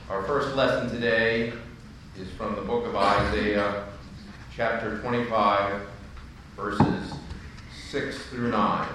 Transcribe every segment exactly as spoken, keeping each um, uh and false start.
Our first lesson today is from the book of Isaiah, chapter twenty-five, verses six through nine.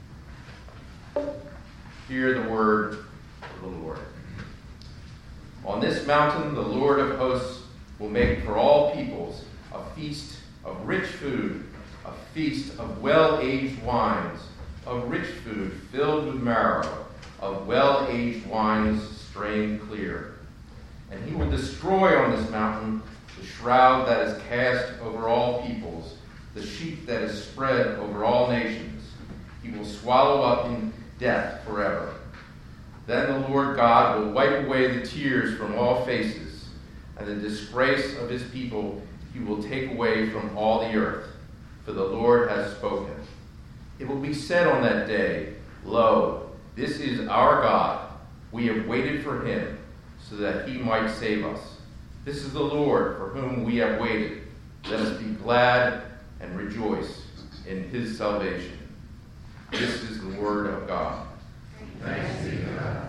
Hear the word of the Lord. On this mountain, the Lord of hosts will make for all peoples a feast of rich food, a feast of well-aged wines, of rich food filled with marrow, of well-aged wines strained clear. And he will destroy on this mountain the shroud that is cast over all peoples, the sheet that is spread over all nations. He will swallow up in death forever. Then the Lord God will wipe away the tears from all faces, and the disgrace of his people he will take away from all the earth, for the Lord has spoken. It will be said on that day, Lo, this is our God. We have waited for him, so that he might save us. This is the Lord for whom we have waited. Let us be glad and rejoice in his salvation. This is the word of God. Thanks be to God.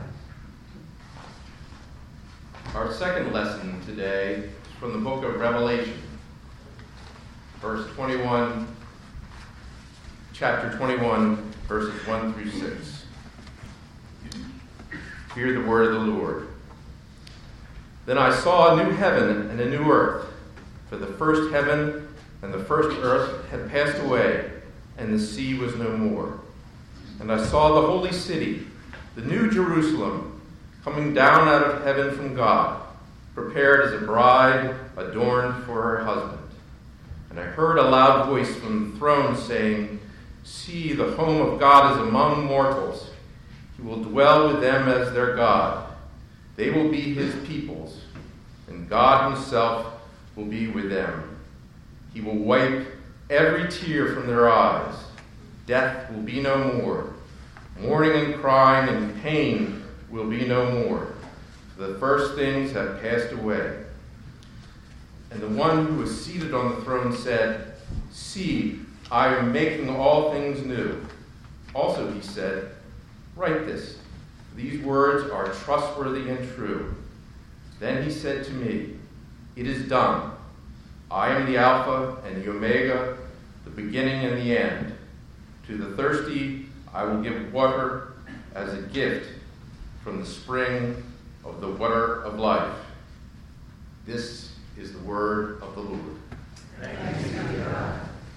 Our second lesson today is from the book of Revelation, verse twenty-one, chapter twenty-one, verses one through six. Hear the word of the Lord. Then I saw a new heaven and a new earth, for the first heaven and the first earth had passed away, and the sea was no more. And I saw the holy city, the new Jerusalem, coming down out of heaven from God, prepared as a bride adorned for her husband. And I heard a loud voice from the throne saying, See, the home of God is among mortals. He will dwell with them as their God. They will be his peoples, and God himself will be with them. He will wipe every tear from their eyes. Death will be no more. Mourning and crying and pain will be no more. For the first things have passed away. And the one who was seated on the throne said, See, I am making all things new. Also he said, Write this. These words are trustworthy and true. Then he said to me, It is done. I am the Alpha and the Omega, the beginning and the end. To the thirsty I will give water as a gift from the spring of the water of life. This is the word of the Lord. Thanks be to God.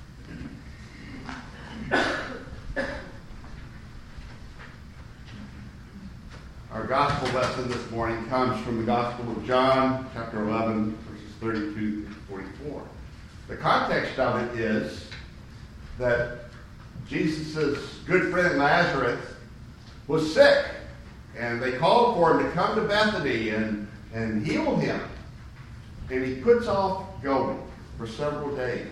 Our gospel lesson this morning comes from the Gospel of John, chapter eleven, verses thirty-two through forty-four. The context of it is that Jesus' good friend Lazarus was sick, and they called for him to come to Bethany and, and heal him. And he puts off going for several days.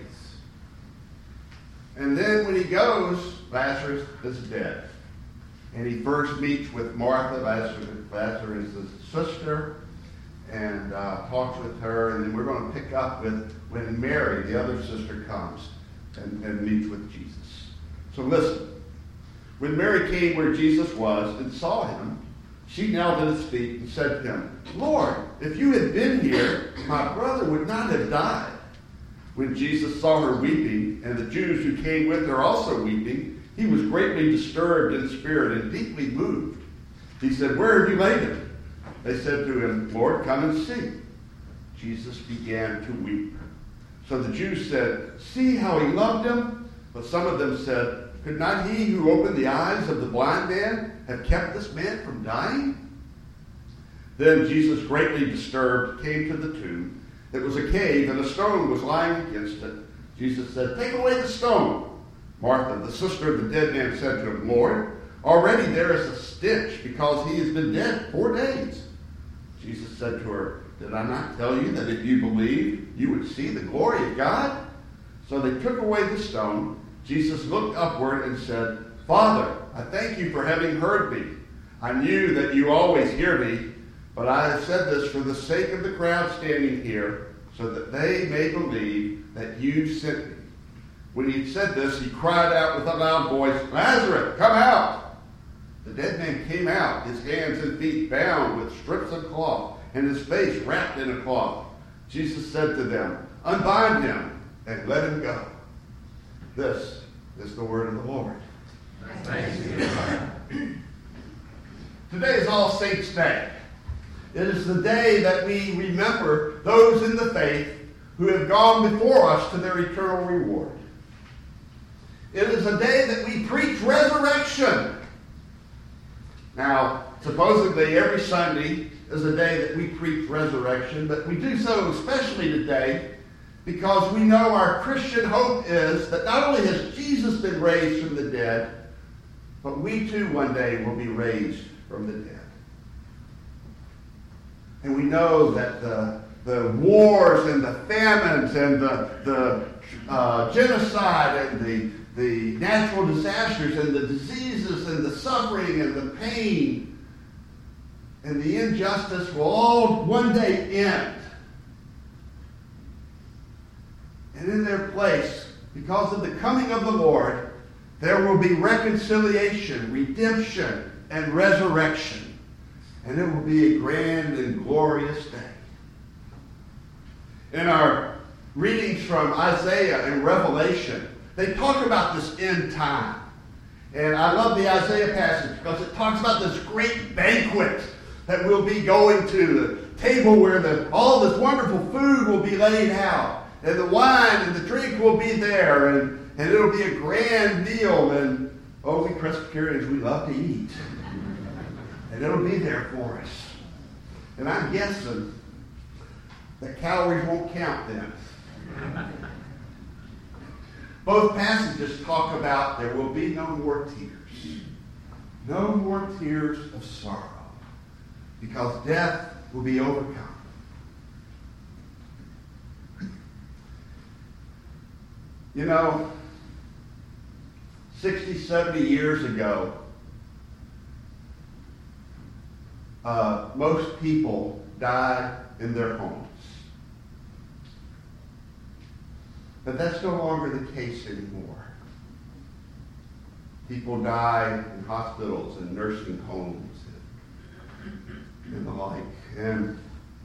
And then when he goes, Lazarus is dead. And he first meets with Martha, Lazarus' sister, and uh, talks with her. And then we're going to pick up with when Mary, the other sister, comes and, and meets with Jesus. So listen. When Mary came where Jesus was and saw him, she knelt at his feet and said to him, Lord, if you had been here, my brother would not have died. When Jesus saw her weeping, and the Jews who came with her also weeping, he was greatly disturbed in spirit and deeply moved. He said, Where have you laid him? They said to him, Lord, come and see. Jesus began to weep. So the Jews said, See how he loved him? But some of them said, Could not he who opened the eyes of the blind man have kept this man from dying? Then Jesus, greatly disturbed, came to the tomb. It was a cave, and a stone was lying against it. Jesus said, Take away the stone. Martha, the sister of the dead man, said to him, Lord, already there is a stench, because he has been dead four days. Jesus said to her, Did I not tell you that if you believed, you would see the glory of God? So they took away the stone. Jesus looked upward and said, Father, I thank you for having heard me. I knew that you always hear me, but I have said this for the sake of the crowd standing here, so that they may believe that you sent me. When he said this, he cried out with a loud voice, Lazarus, come out! The dead man came out, his hands and feet bound with strips of cloth, and his face wrapped in a cloth. Jesus said to them, "Unbind him and let him go." This is the word of the Lord. Thanks be to God. Today is All Saints' Day. It is the day that we remember those in the faith who have gone before us to their eternal reward. It is a day that we preach resurrection. Now, supposedly every Sunday is a day that we preach resurrection, but we do so especially today because we know our Christian hope is that not only has Jesus been raised from the dead, but we too one day will be raised from the dead. And we know that the, the wars and the famines and the, the uh, genocide and the, the natural disasters and the diseases and the suffering and the pain and the injustice will all one day end. And in their place, because of the coming of the Lord, there will be reconciliation, redemption, and resurrection. And it will be a grand and glorious day. In our readings from Isaiah and Revelation, they talk about this end time. And I love the Isaiah passage because it talks about this great banquet that we'll be going to, the table where the, all this wonderful food will be laid out. And the wine and the drink will be there, and, and it'll be a grand meal. And, oh, we Presbyterians, we love to eat. And it'll be there for us. And I'm guessing that calories won't count then. Both passages talk about there will be no more tears. No more tears of sorrow. Because death will be overcome. You know, sixty, seventy years ago, uh, most people died in their homes. But that's no longer the case anymore. People die in hospitals and nursing homes and, and the like. And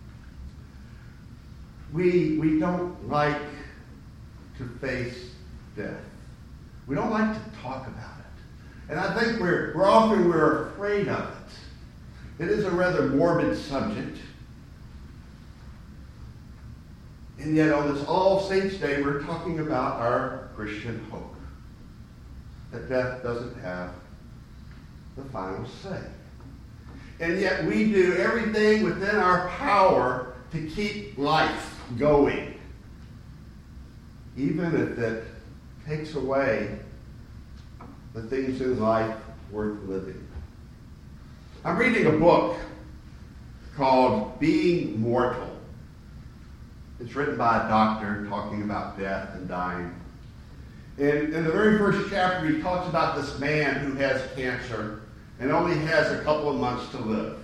we, we don't like to face death. We don't like to talk about it. And I think we're, we're often we're afraid of it. It is a rather morbid subject. And yet on this All Saints' Day, we're talking about our Christian hope. That death doesn't have the final say. And yet we do everything within our power to keep life going. Even if it takes away the things in life worth living. I'm reading a book called Being Mortal. It's written by a doctor talking about death and dying. And in the very first chapter, he talks about this man who has cancer and only has a couple of months to live.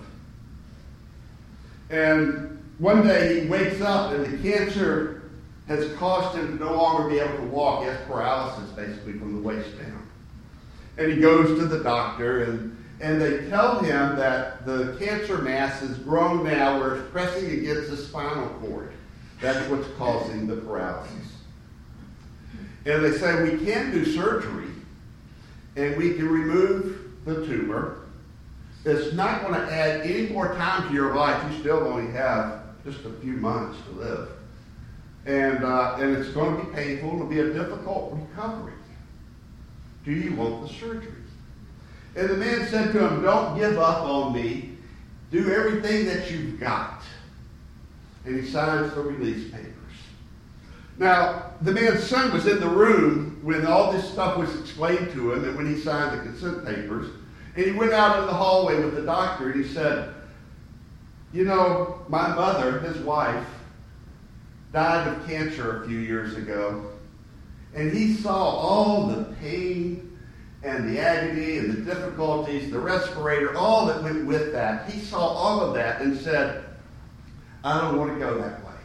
And one day he wakes up and the cancer has caused him to no longer be able to walk. He has paralysis basically from the waist down. And he goes to the doctor and, and they tell him that the cancer mass has grown now where it's pressing against the spinal cord. That's what's causing the paralysis. And they say we can do surgery and we can remove the tumor. It's not going to add any more time to your life. You still only have just a few months to live. And, uh, and it's going to be painful. It'll be a difficult recovery. Do you want the surgery? And the man said to him, don't give up on me. Do everything that you've got. And he signs the release papers. Now, the man's son was in the room when all this stuff was explained to him and when he signed the consent papers. And he went out in the hallway with the doctor and he said, you know, my mother, his wife, died of cancer a few years ago. And he saw all the pain and the agony and the difficulties, the respirator, all that went with that. He saw all of that and said, I don't want to go that way.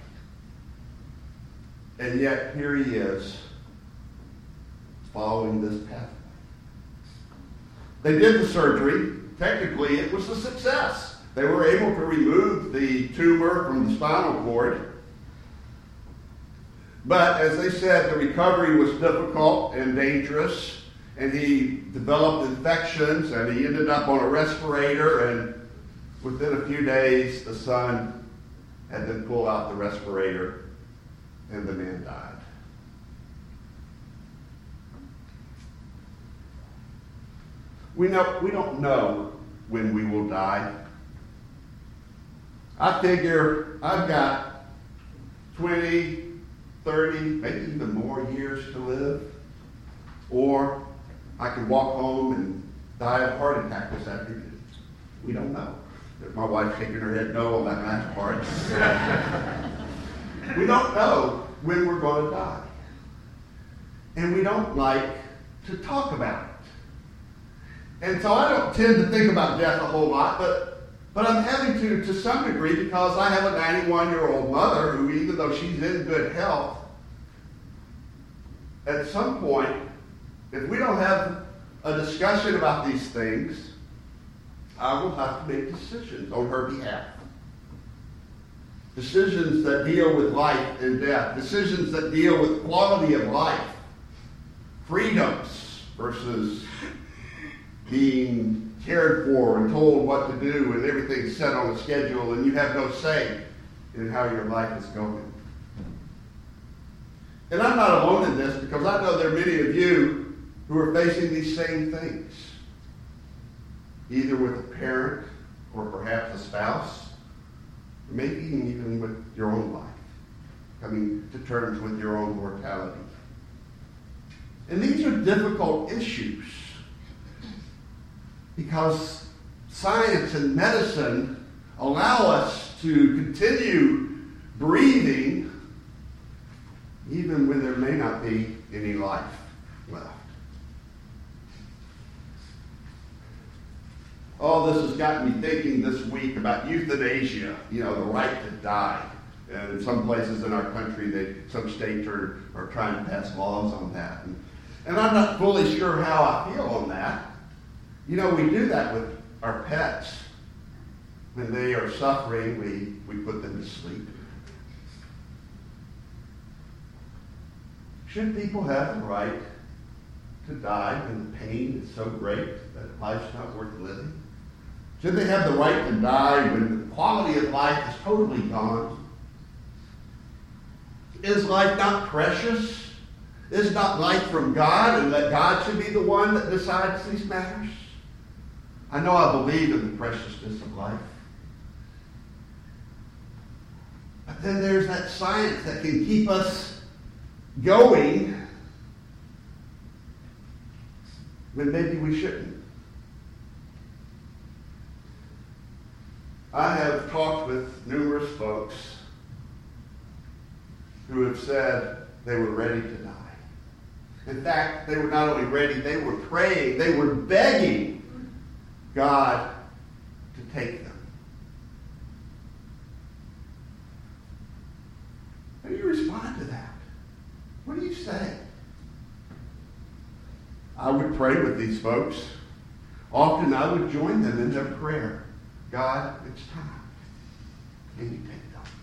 And yet here he is, following this pathway. They did the surgery, technically it was a success. They were able to remove the tumor from the spinal cord. But as they said, the recovery was difficult and dangerous, and he developed infections, and he ended up on a respirator, and within a few days, the son had them pull out the respirator, and the man died. We know we don't know when we will die. I figure I've got twenty, thirty, maybe even more years to live. Or I could walk home and die of a heart attack this afternoon. We don't know. My wife's shaking her head no on that last part. We don't know when we're going to die. And we don't like to talk about it. And so I don't tend to think about death a whole lot, but, but I'm having to to some degree because I have a ninety-one-year-old mother who, even though she's in good health, at some point, if we don't have a discussion about these things, I will have to make decisions on her behalf. Decisions that deal with life and death. Decisions that deal with quality of life. Freedoms versus being cared for and told what to do and everything's set on a schedule and you have no say in how your life is going. And I'm not alone in this because I know there are many of you who are facing these same things. Either with a parent or perhaps a spouse, or maybe even with your own life, coming to terms with your own mortality. And these are difficult issues because science and medicine allow us to continue breathing even when there may not be any life left. Oh, this has gotten me thinking this week about euthanasia, you know, the right to die. And in some places in our country, they, some states are, are trying to pass laws on that. And, and I'm not fully sure how I feel on that. You know, we do that with our pets. When they are suffering, we, we put them to sleep. Should people have the right to die when the pain is so great that life's not worth living? Should they have the right to die when the quality of life is totally gone? Is life not precious? Is not life from God, and that God should be the one that decides these matters? I know I believe in the preciousness of life. But then there's that science that can keep us going when maybe we shouldn't. I have talked with numerous folks who have said they were ready to die. In fact, they were not only ready, they were praying, they were begging God to take them. How do you respond to that? What do you say? I would pray with these folks. Often I would join them in their prayer. God, it's time. Can you take them?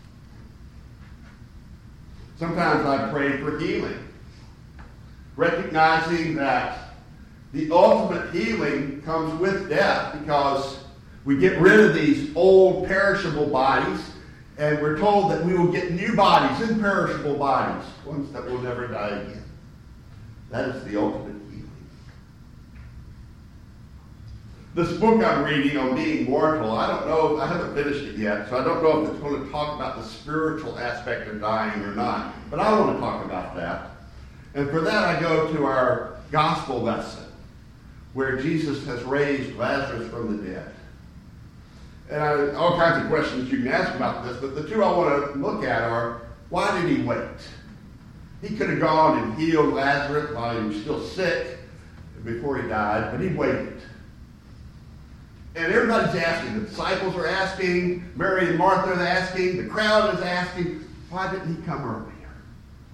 Sometimes I pray for healing, recognizing that the ultimate healing comes with death because we get rid of these old perishable bodies and we're told that we will get new bodies, imperishable bodies, ones that will never die again. That is the ultimate healing. This book I'm reading on being mortal, I don't know, I haven't finished it yet, so I don't know if it's going to talk about the spiritual aspect of dying or not, but I want to talk about that. And for that I go to our gospel lesson, where Jesus has raised Lazarus from the dead. And I, all kinds of questions you can ask about this, but the two I want to look at are, why did he wait? He could have gone and healed Lazarus while he was still sick before he died, but he waited. And everybody's asking. The disciples are asking, Mary and Martha are asking, the crowd is asking, why didn't he come earlier?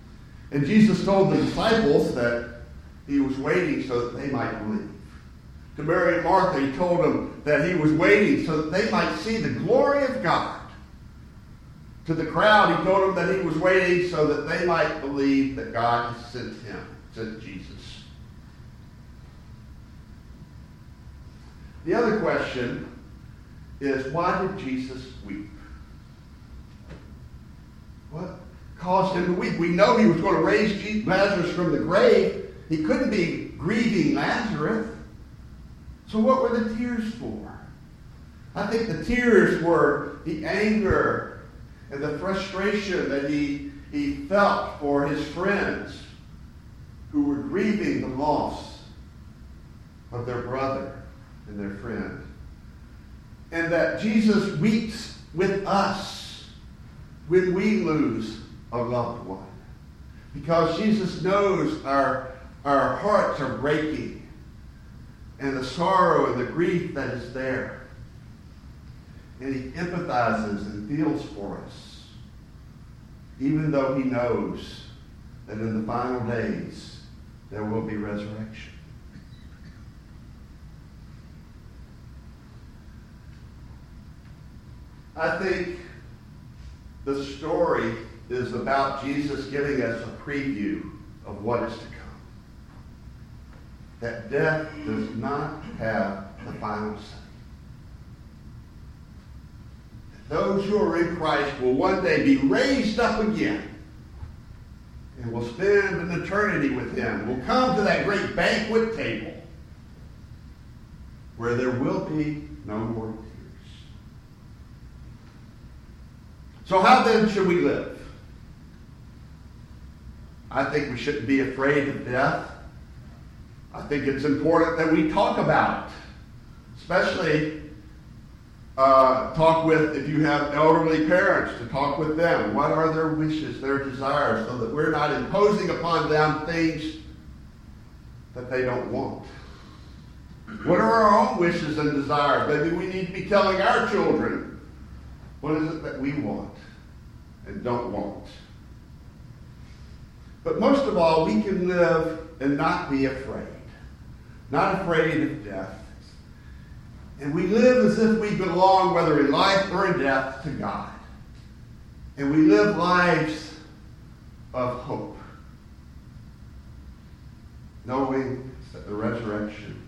And Jesus told the disciples that he was waiting so that they might believe. to Mary and Martha, he told them that he was waiting so that they might see the glory of God. To the crowd, he told them that he was waiting so that they might believe that God had sent him, sent Jesus. The other question is, why did Jesus weep? What caused him to weep? We know he was going to raise Lazarus from the grave. He couldn't be grieving Lazarus. So what were the tears for? I think the tears were the anger and the frustration that he, he felt for his friends who were grieving the loss of their brother and their friend. And that Jesus weeps with us when we lose a loved one. Because Jesus knows our, our hearts are breaking and the sorrow and the grief that is there. And he empathizes and feels for us, even though he knows that in the final days there will be resurrection. I think the story is about Jesus giving us a preview of what is to come. That death does not have the final say. Those who are in Christ will one day be raised up again and will spend an eternity with him. Will come to that great banquet table where there will be no more tears. So how then should we live? I think we shouldn't be afraid of death. I think it's important that we talk about it, especially Uh, talk with, if you have elderly parents, to talk with them. What are their wishes, their desires, so that we're not imposing upon them things that they don't want. What are our own wishes and desires? Maybe we need to be telling our children, what is it that we want and don't want? But most of all, we can live and not be afraid. Not afraid of death. And we live as if we belong, whether in life or in death, to God. And we live lives of hope, knowing that the resurrection